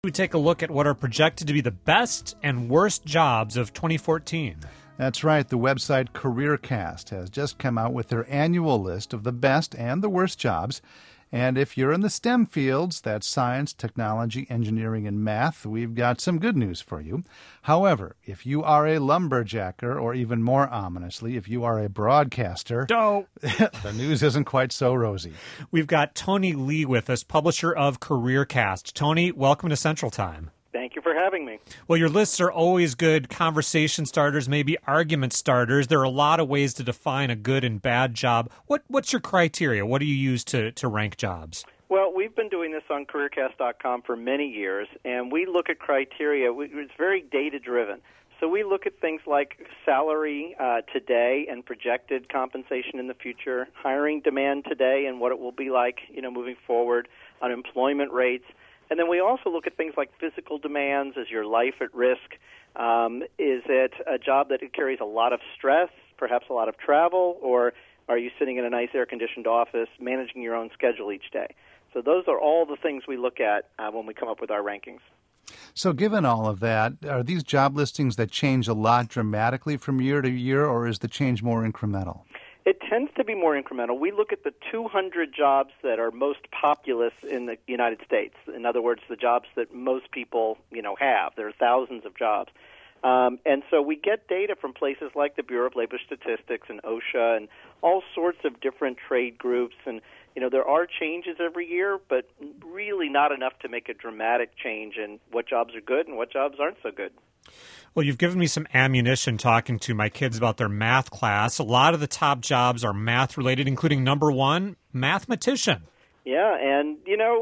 We take a look at what are projected to be the best and worst jobs of 2014. That's right. The website CareerCast has just come out with their annual list of the best and the worst jobs. And if you're in the STEM fields, that's science, technology, engineering, and math, we've got some good news for you. However, if you are a lumberjacker, or even more ominously, if you are a broadcaster, the news isn't quite so rosy. We've got Tony Lee with us, publisher of CareerCast. Tony, welcome to Central Time. Thank you for having me. Well, your lists are always good conversation starters, maybe argument starters. There are a lot of ways to define a good and bad job. What's your criteria? What do you use to rank jobs? Well, we've been doing this on CareerCast.com for many years, and we look at criteria. It's very data-driven. So we look at things like salary today and projected compensation in the future, hiring demand today and what it will be like, moving forward, unemployment rates. And then we also look at things like physical demands. Is your life at risk? Is it a job that carries a lot of stress, perhaps a lot of travel, or are you sitting in a nice air-conditioned office managing your own schedule each day? So those are all the things we look at when we come up with our rankings. So given all of that, are these job listings that change a lot dramatically from year to year, or is the change more incremental? It tends to be more incremental. We look at the 200 jobs that are most populous in the United States. In other words, the jobs that most people, have. There are thousands of jobs. And so we get data from places like the Bureau of Labor Statistics and OSHA and all sorts of different trade groups. And, there are changes every year, but really not enough to make a dramatic change in what jobs are good and what jobs aren't so good. Well, you've given me some ammunition talking to my kids about their math class. A lot of the top jobs are math-related, including number one, mathematician. Yeah, and,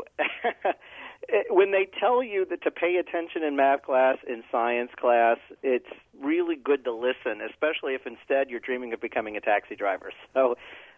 when they tell you that to pay attention in math class, in science class, it's really good to listen, especially if instead you're dreaming of becoming a taxi driver. So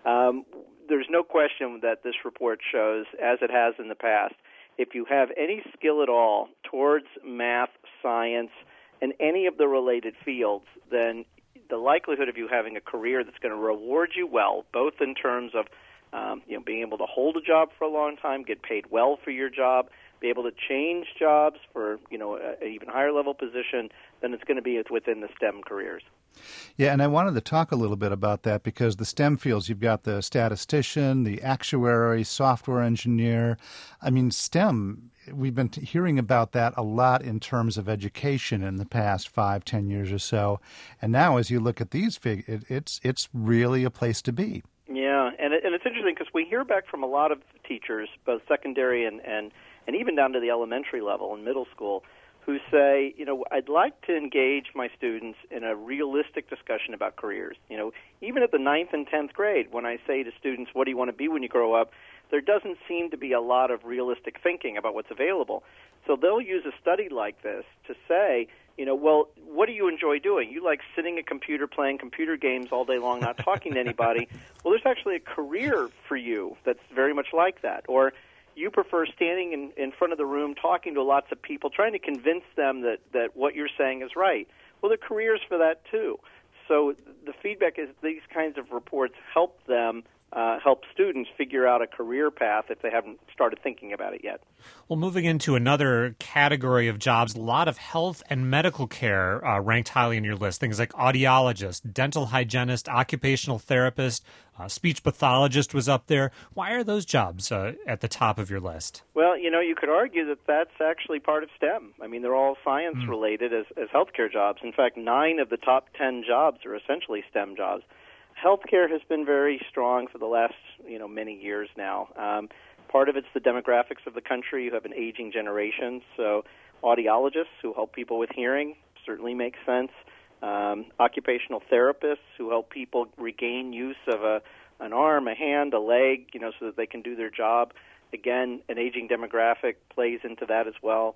there's no question that this report shows, as it has in the past, if you have any skill at all towards math, science, and any of the related fields, then the likelihood of you having a career that's going to reward you well, both in terms of being able to hold a job for a long time, get paid well for your job, be able to change jobs for an even higher level position, then it's going to be within the STEM careers. Yeah, and I wanted to talk a little bit about that because the STEM fields, you've got the statistician, the actuary, software engineer. I mean, STEM, we've been hearing about that a lot in terms of education in the past 5-10 years or so. And now as you look at these figures, it's really a place to be. Yeah, and it's interesting because we hear back from a lot of teachers, both secondary and even down to the elementary level and middle school, who say, I'd like to engage my students in a realistic discussion about careers. Even at the 9th and 10th grade, when I say to students, what do you want to be when you grow up, there doesn't seem to be a lot of realistic thinking about what's available. So they'll use a study like this to say, well, what do you enjoy doing? You like sitting at a computer playing computer games all day long, not talking to anybody. Well, there's actually a career for you that's very much like that. Or you prefer standing in front of the room talking to lots of people, trying to convince them that what you're saying is right. Well, there are careers for that, too. So the feedback is these kinds of reports help them, help students figure out a career path if they haven't started thinking about it yet. Well, moving into another category of jobs, a lot of health and medical care ranked highly in your list. Things like audiologist, dental hygienist, occupational therapist, speech pathologist was up there. Why are those jobs at the top of your list? Well, you could argue that that's actually part of STEM. I mean, they're all science-related as healthcare jobs. In fact, 9 of the top 10 jobs are essentially STEM jobs. Healthcare has been very strong for the last, many years now. Part of it's the demographics of the country. You have an aging generation, so audiologists who help people with hearing certainly makes sense. Occupational therapists who help people regain use of an arm, a hand, a leg, so that they can do their job. Again, an aging demographic plays into that as well.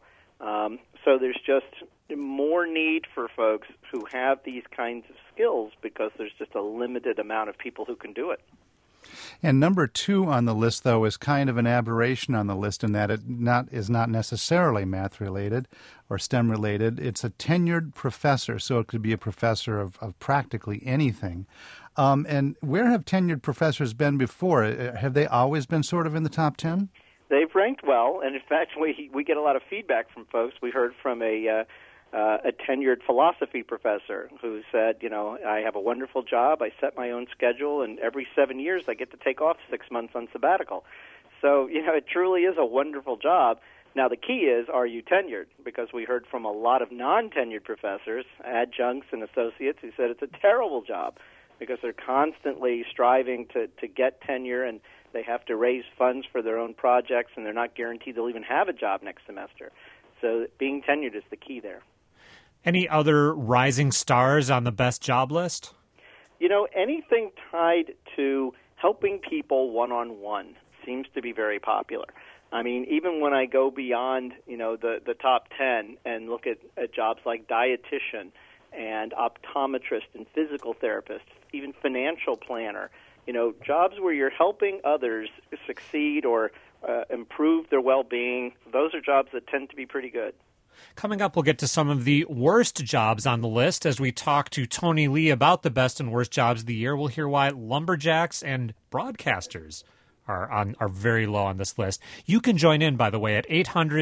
So there's just more need for folks who have these kinds of skills because there's just a limited amount of people who can do it. And number 2 on the list, though, is kind of an aberration on the list in that it is not necessarily math-related or STEM-related. It's a tenured professor, so it could be a professor of practically anything. And where have tenured professors been before? Have they always been sort of in the top 10? They've ranked well, and in fact, we get a lot of feedback from folks. We heard from a tenured philosophy professor who said, I have a wonderful job. I set my own schedule, and every 7 years I get to take off 6 months on sabbatical. So, it truly is a wonderful job. Now, the key is, are you tenured? Because we heard from a lot of non-tenured professors, adjuncts and associates, who said it's a terrible job because they're constantly striving to get tenure, and they have to raise funds for their own projects, and they're not guaranteed they'll even have a job next semester. So being tenured is the key there. Any other rising stars on the best job list? Anything tied to helping people one-on-one seems to be very popular. I mean, even when I go beyond, the top 10 and look at jobs like dietitian and optometrist and physical therapist, even financial planner, jobs where you're helping others succeed or improve their well-being, those are jobs that tend to be pretty good. Coming up, we'll get to some of the worst jobs on the list. As we talk to Tony Lee about the best and worst jobs of the year, we'll hear why lumberjacks and broadcasters are very low on this list. You can join in, by the way, at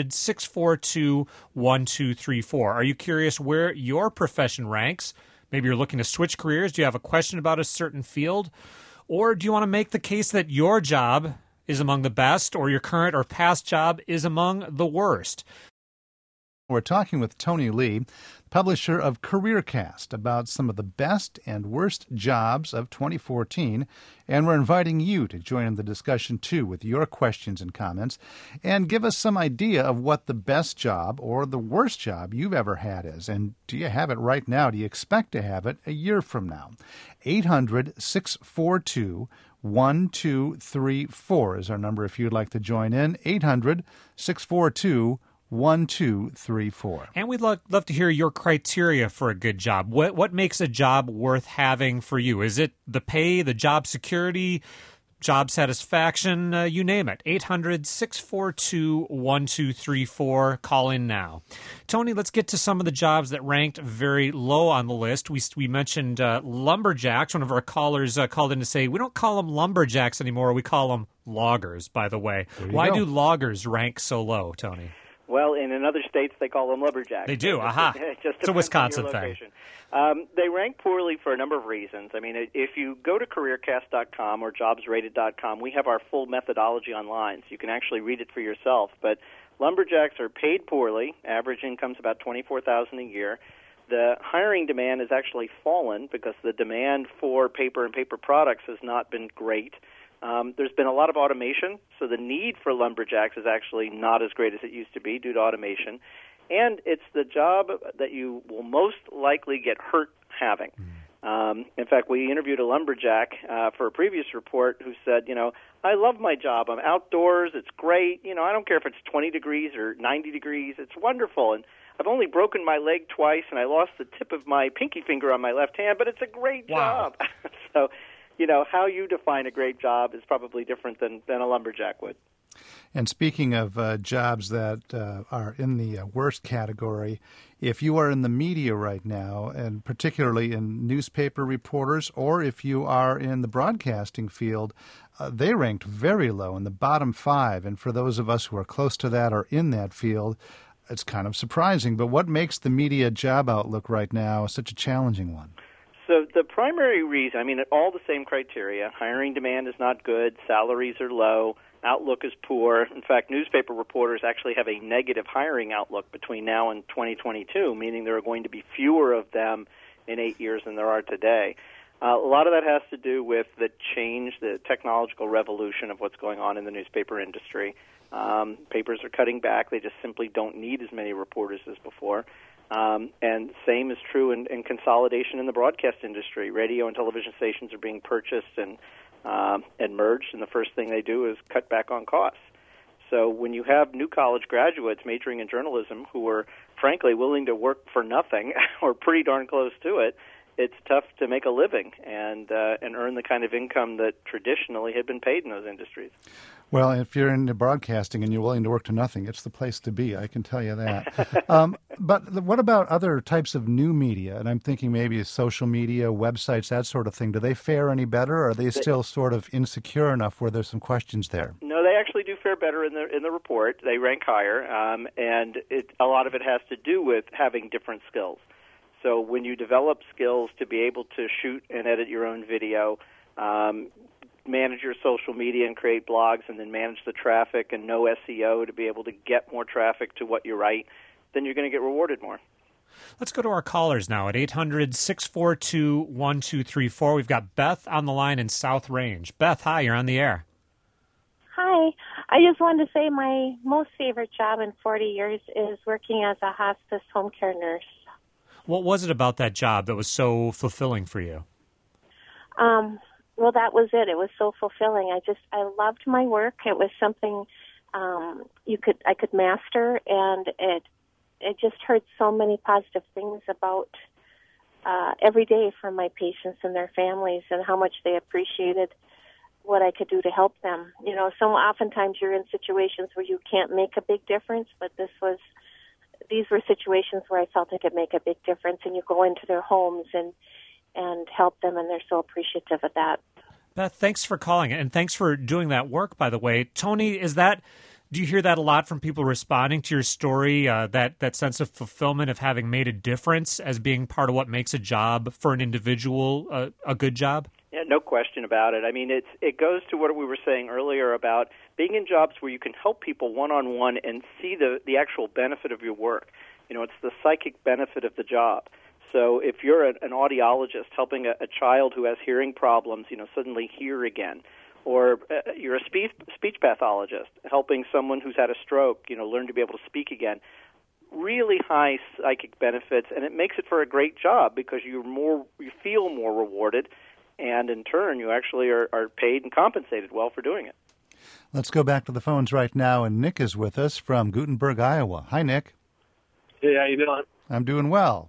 800-642-1234. Are you curious where your profession ranks? Maybe you're looking to switch careers. Do you have a question about a certain field? Or do you want to make the case that your job is among the best or your current or past job is among the worst? We're talking with Tony Lee, publisher of CareerCast, about some of the best and worst jobs of 2014, and we're inviting you to join in the discussion, too, with your questions and comments, and give us some idea of what the best job or the worst job you've ever had is. And do you have it right now? Do you expect to have it a year from now? 800-642-1234 is our number if you'd like to join in. 800-642-1234. 1234. And we'd love to hear your criteria for a good job. What makes a job worth having for you? Is it the pay, the job security, job satisfaction, you name it? 800-642-1234. Call in now. Tony, let's get to some of the jobs that ranked very low on the list. We mentioned lumberjacks. One of our callers called in to say, we don't call them lumberjacks anymore. We call them loggers, by the way. Why do loggers rank so low, Tony? Well, in other states, they call them lumberjacks. They do, aha. It's a Wisconsin thing. They rank poorly for a number of reasons. I mean, if you go to CareerCast.com or JobsRated.com, we have our full methodology online, so you can actually read it for yourself. But lumberjacks are paid poorly. Average income's about $24,000 a year. The hiring demand has actually fallen because the demand for paper and paper products has not been great. There's been a lot of automation, so the need for lumberjacks is actually not as great as it used to be due to automation. And it's the job that you will most likely get hurt having. In fact, we interviewed a lumberjack for a previous report who said, I love my job. I'm outdoors. It's great. I don't care if it's 20 degrees or 90 degrees. It's wonderful. And I've only broken my leg twice, and I lost the tip of my pinky finger on my left hand, but it's a great job. So, how you define a great job is probably different than a lumberjack would. And speaking of jobs that are in the worst category, if you are in the media right now, and particularly in newspaper reporters, or if you are in the broadcasting field, they ranked very low in the bottom 5. And for those of us who are close to that or in that field, it's kind of surprising. But what makes the media job outlook right now such a challenging one? So the primary reason, all the same criteria. Hiring demand is not good. Salaries are low. Outlook is poor. In fact, newspaper reporters actually have a negative hiring outlook between now and 2022, meaning there are going to be fewer of them in 8 years than there are today. A lot of that has to do with the change, the technological revolution of what's going on in the newspaper industry. Papers are cutting back. They just simply don't need as many reporters as before. And same is true in consolidation in the broadcast industry. Radio and television stations are being purchased and merged, and the first thing they do is cut back on costs. So when you have new college graduates majoring in journalism who are, frankly, willing to work for nothing or pretty darn close to it, it's tough to make a living and earn the kind of income that traditionally had been paid in those industries. Well, if you're into broadcasting and you're willing to work to nothing, it's the place to be, I can tell you that. But what about other types of new media? And I'm thinking maybe social media, websites, that sort of thing. Do they fare any better, or are they still sort of insecure enough where there's some questions there? No, they actually do fare fare better in the report. They rank higher, and a lot of it has to do with having different skills. So when you develop skills to be able to shoot and edit your own video, manage your social media and create blogs, and then manage the traffic and know SEO to be able to get more traffic to what you write, then you're going to get rewarded more. Let's go to our callers now at 800-642-1234. We've got Beth on the line in South Range. Beth, hi, you're on the air. Hi. I just wanted to say my most favorite job in 40 years is working as a hospice home care nurse. What was it about that job that was so fulfilling for you? Well, that was it. It was so fulfilling. I loved my work. It was something I could master, and it just heard so many positive things about every day from my patients and their families, and how much they appreciated what I could do to help them. You know, so oftentimes you're in situations where you can't make a big difference, but these were situations where I felt I could make a big difference, and you go into their homes and help them, and they're so appreciative of that. Beth, thanks for calling, and thanks for doing that work, by the way. Tony, do you hear that a lot from people responding to your story, that sense of fulfillment of having made a difference as being part of what makes a job for an individual a good job? Yeah, no question about it. I mean, it goes to what we were saying earlier about being in jobs where you can help people one-on-one and see the actual benefit of your work. You know, it's the psychic benefit of the job. So if you're an audiologist helping a child who has hearing problems, suddenly hear again, or you're a speech pathologist helping someone who's had a stroke, learn to be able to speak again, really high psychic benefits, and it makes it for a great job because you feel more rewarded, and in turn you actually are paid and compensated well for doing it. Let's go back to the phones right now, and Nick is with us from Gutenberg, Iowa. Hi, Nick. Hey, how you doing? I'm doing well.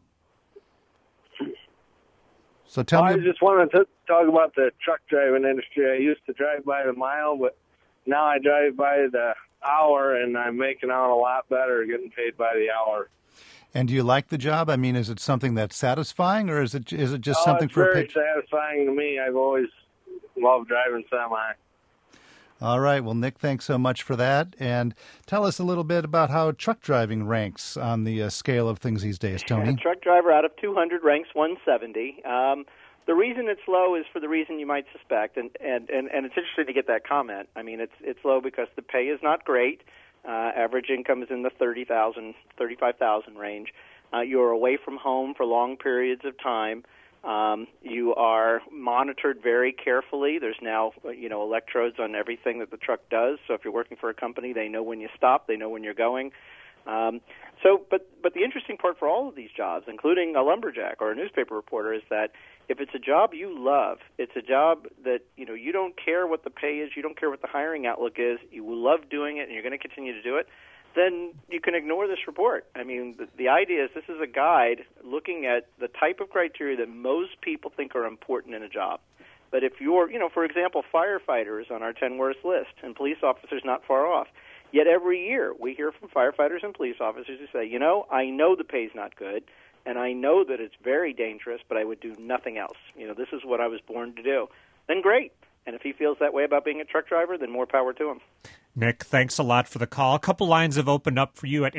So tell me. I just wanted to talk about the truck driving industry. I used to drive by the mile, but now I drive by the hour, and I'm making out a lot better getting paid by the hour. And do you like the job? I mean, is it something that's satisfying, or is it just something for a paycheck? It's very satisfying to me. I've always loved driving semi. All right. Well, Nick, thanks so much for that. And tell us a little bit about how truck driving ranks on the scale of things these days, Tony. A truck driver out of 200 ranks 170. The reason it's low is for the reason you might suspect, and it's interesting to get that comment. I mean, it's low because the pay is not great. Average income is in the $30,000, $35,000 range. You're away from home for long periods of time. You are monitored very carefully. There's now, electrodes on everything that the truck does. So if you're working for a company, they know when you stop, they know when you're going. But the interesting part for all of these jobs, including a lumberjack or a newspaper reporter, is that if it's a job you love, it's a job that, you don't care what the pay is, you don't care what the hiring outlook is, you love doing it and you're going to continue to do it, then you can ignore this report. I mean, the idea is this is a guide looking at the type of criteria that most people think are important in a job. But if you're, for example, firefighters on our 10 worst list and police officers not far off, yet every year we hear from firefighters and police officers who say, I know the pay's not good, and I know that it's very dangerous, but I would do nothing else. This is what I was born to do. Then great. And if he feels that way about being a truck driver, then more power to him. Nick, thanks a lot for the call. A couple lines have opened up for you at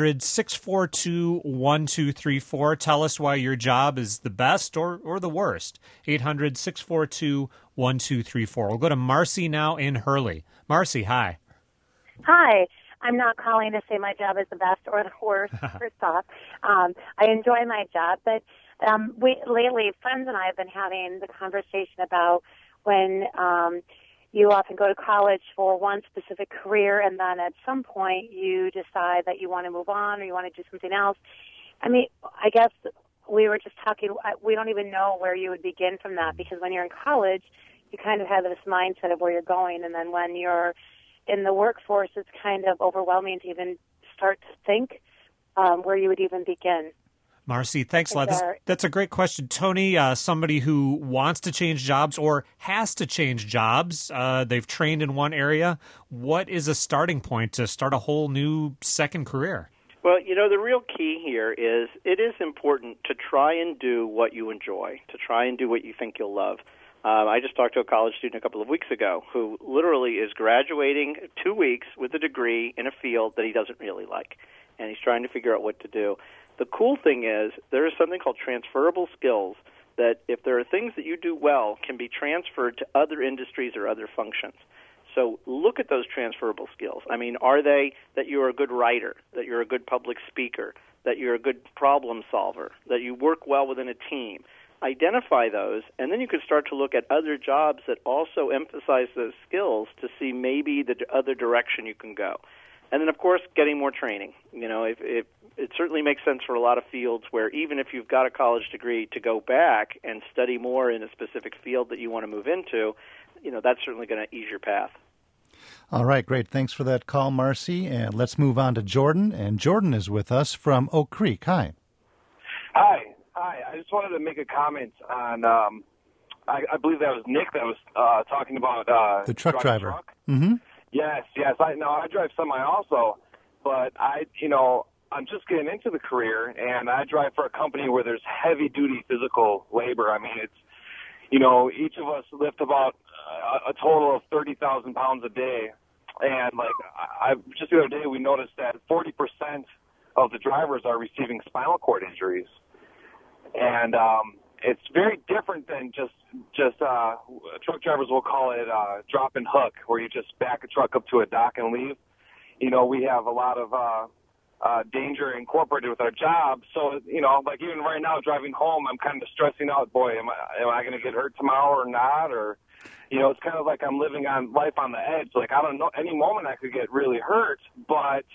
800-642-1234. Tell us why your job is the best or the worst. 800-642-1234. We'll go to Marcy now in Hurley. Marcy, hi. Hi. I'm not calling to say my job is the best or the worst, first off. I enjoy my job, but lately friends and I have been having the conversation about when you often go to college for one specific career, and then at some point you decide that you want to move on or you want to do something else. I mean, I guess we were just talking, we don't even know where you would begin from that, because when you're in college, you kind of have this mindset of where you're going, and then when you're in the workforce, it's kind of overwhelming to even start to think where you would even begin. Marcy, thanks a lot. That's a great question. Tony, somebody who wants to change jobs or has to change jobs, they've trained in one area. What is a starting point to start a whole new second career? Well, the real key here is it is important to try and do what you enjoy, to try and do what you think you'll love. I just talked to a college student a couple of weeks ago who literally is graduating 2 weeks with a degree in a field that he doesn't really like, and he's trying to figure out what to do. The cool thing is there is something called transferable skills that if there are things that you do well can be transferred to other industries or other functions. So look at those transferable skills. I mean, are they that you're a good writer, that you're a good public speaker, that you're a good problem solver, that you work well within a team? Identify those, and then you can start to look at other jobs that also emphasize those skills to see maybe the other direction you can go. And then, of course, getting more training. You know, it certainly makes sense for a lot of fields where even if you've got a college degree to go back and study more in a specific field that you want to move into, you know, that's certainly going to ease your path. All right, great. Thanks for that call, Marcy. And let's move on to Jordan. And Jordan is with us from Oak Creek. Hi. Hi. I just wanted to make a comment on, I believe that was Nick that was talking about the truck driver. Truck. Mm-hmm. Yes. I drive semi also, but I'm just getting into the career, and I drive for a company where there's heavy-duty physical labor. I mean, it's, each of us lift about a total of 30,000 pounds a day, and just the other day we noticed that 40% of the drivers are receiving spinal cord injuries. And it's very different than just truck drivers will call it drop and hook, where you just back a truck up to a dock and leave. We have a lot of danger incorporated with our job. So, even right now driving home, I'm kind of stressing out, boy, am I going to get hurt tomorrow or not? Or, it's kind of like I'm living on life on the edge. Like, I don't know, any moment I could get really hurt, but,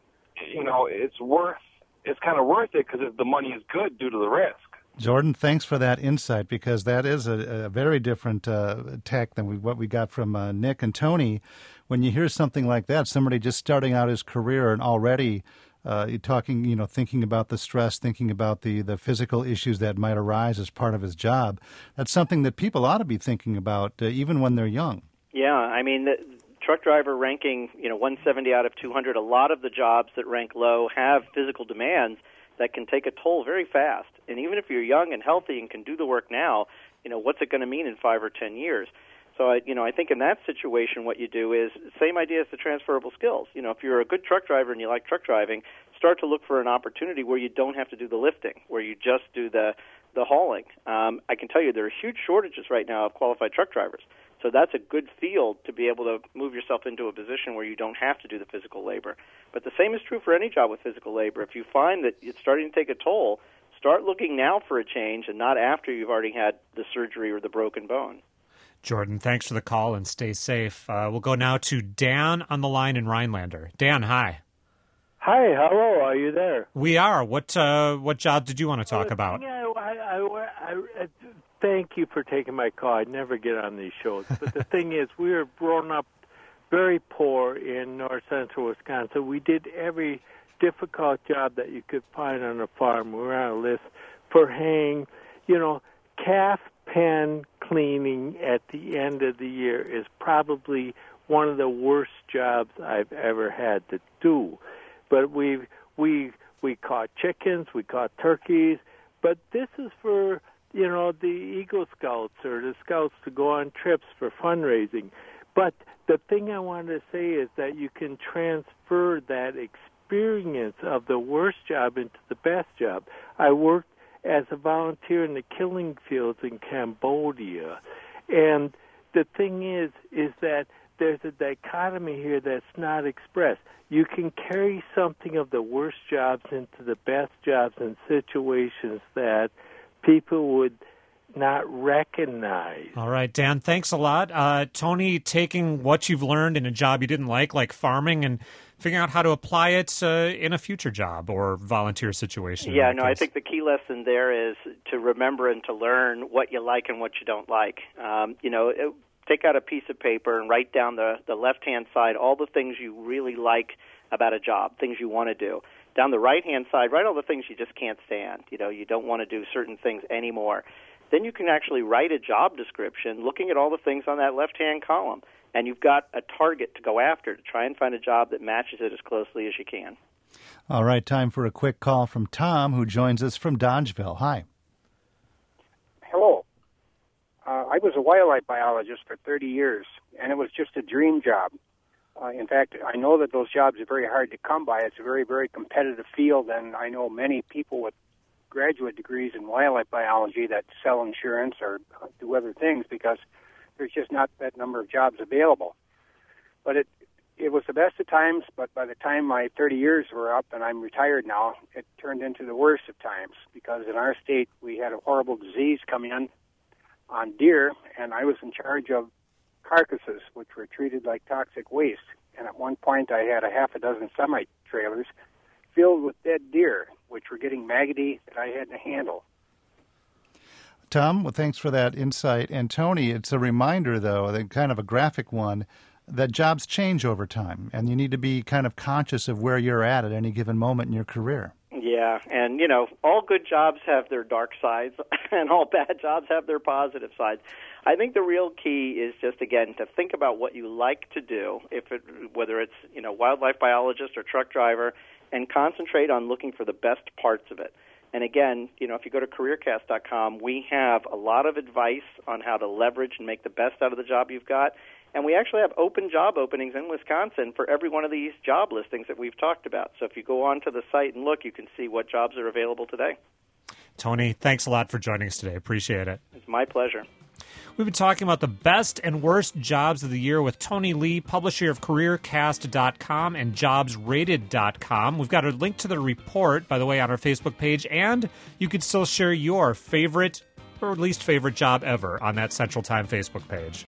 it's kind of worth it because the money is good due to the risk. Jordan, thanks for that insight, because that is a very different tack than what we got from Nick and Tony. When you hear something like that, somebody just starting out his career and already thinking about the stress, thinking about the physical issues that might arise as part of his job, that's something that people ought to be thinking about even when they're young. Yeah, I mean, the truck driver ranking, 170 out of 200, a lot of the jobs that rank low have physical demands that can take a toll very fast. And even if you're young and healthy and can do the work now, what's it going to mean in 5 or 10 years? So, I think in that situation what you do is same idea as the transferable skills. If you're a good truck driver and you like truck driving, start to look for an opportunity where you don't have to do the lifting, where you just do the hauling. I can tell you there are huge shortages right now of qualified truck drivers. So that's a good field to be able to move yourself into a position where you don't have to do the physical labor. But the same is true for any job with physical labor. If you find that it's starting to take a toll, start looking now for a change and not after you've already had the surgery or the broken bone. Jordan, thanks for the call and stay safe. We'll go now to Dan on the line in Rhinelander. Dan, hi. Hi, hello. Are you there? We are. What job did you want to talk about? Thank you for taking my call. I never get on these shows. But the thing is, we were grown up very poor in north central Wisconsin. We did every difficult job that you could find on a farm. We were on a list for haying. Calf pen cleaning at the end of the year is probably one of the worst jobs I've ever had to do. But we caught chickens, we caught turkeys, but this is for the Eagle Scouts or the Scouts to go on trips for fundraising. But the thing I wanted to say is that you can transfer that experience of the worst job into the best job. I worked as a volunteer in the killing fields in Cambodia. And the thing is that there's a dichotomy here that's not expressed. You can carry something of the worst jobs into the best jobs in situations that people would not recognize. All right, Dan, thanks a lot. Tony, taking what you've learned in a job you didn't like farming, and figuring out how to apply it in a future job or volunteer situation. Yeah, no, I think the key lesson there is to remember and to learn what you like and what you don't like. Take out a piece of paper and write down the left-hand side all the things you really like about a job, things you want to do. Down the right-hand side, write all the things you just can't stand. You don't want to do certain things anymore. Then you can actually write a job description looking at all the things on that left-hand column. And you've got a target to go after to try and find a job that matches it as closely as you can. All right, time for a quick call from Tom, who joins us from Dodgeville. Hi. Hello. I I was a wildlife biologist for 30 years, and it was just a dream job. In fact, I know that those jobs are very hard to come by. It's a very, very competitive field, and I know many people with graduate degrees in wildlife biology that sell insurance or do other things because there's just not that number of jobs available. But it was the best of times, but by the time my 30 years were up and I'm retired now, it turned into the worst of times because in our state we had a horrible disease come in on deer, and I was in charge of carcasses, which were treated like toxic waste. And at one point I had a half a dozen semi-trailers filled with dead deer, which were getting maggoty that I had to handle. Tom, well, thanks for that insight. And Tony, it's a reminder, though, kind of a graphic one, that jobs change over time, and you need to be kind of conscious of where you're at any given moment in your career. Yeah, and, all good jobs have their dark sides, and all bad jobs have their positive sides. I think the real key is just, again, to think about what you like to do, whether it's, wildlife biologist or truck driver, and concentrate on looking for the best parts of it. And again, if you go to careercast.com, we have a lot of advice on how to leverage and make the best out of the job you've got. And we actually have open job openings in Wisconsin for every one of these job listings that we've talked about. So if you go onto the site and look, you can see what jobs are available today. Tony, thanks a lot for joining us today. Appreciate it. It's my pleasure. We've been talking about the best and worst jobs of the year with Tony Lee, publisher of CareerCast.com and JobsRated.com. We've got a link to the report, by the way, on our Facebook page, and you can still share your favorite or least favorite job ever on that Central Time Facebook page.